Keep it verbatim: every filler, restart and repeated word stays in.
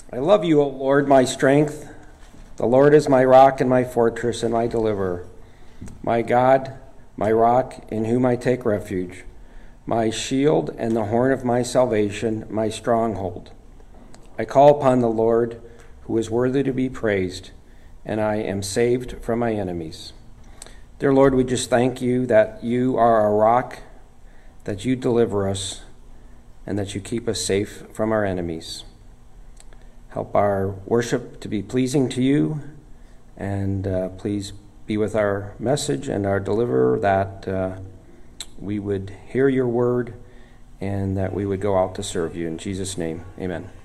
I love you, O Lord, my strength. The Lord is my rock and my fortress and my deliverer, my God, my rock, in whom I take refuge, my shield and the horn of my salvation, my stronghold. I call upon the Lord, who is worthy to be praised, and I am saved from my enemies. Dear Lord, we just thank you that you are our rock, that you deliver us, and that you keep us safe from our enemies. Help our worship to be pleasing to you, and uh, please be with our message and our deliverer, that uh, we would hear your word and that we would go out to serve you. In Jesus' name, amen.